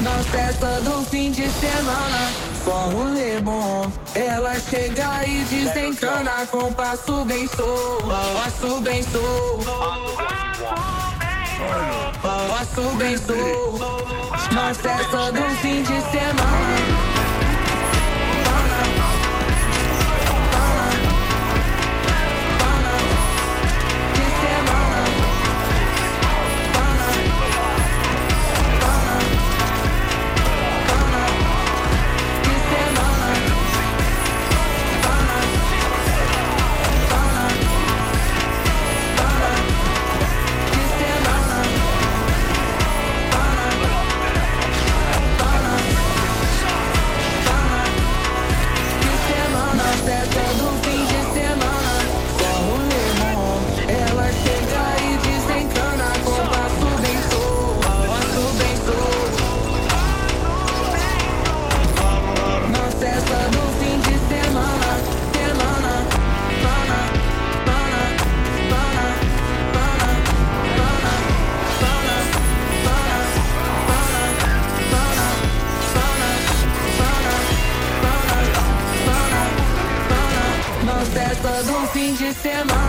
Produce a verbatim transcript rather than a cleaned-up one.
Na festa do fim de semana, só um bom. Ela chega e desencana com passo bem solto, passo bem solto, passo bem solto. Na festa do fim de semana. Festa do fim de semana.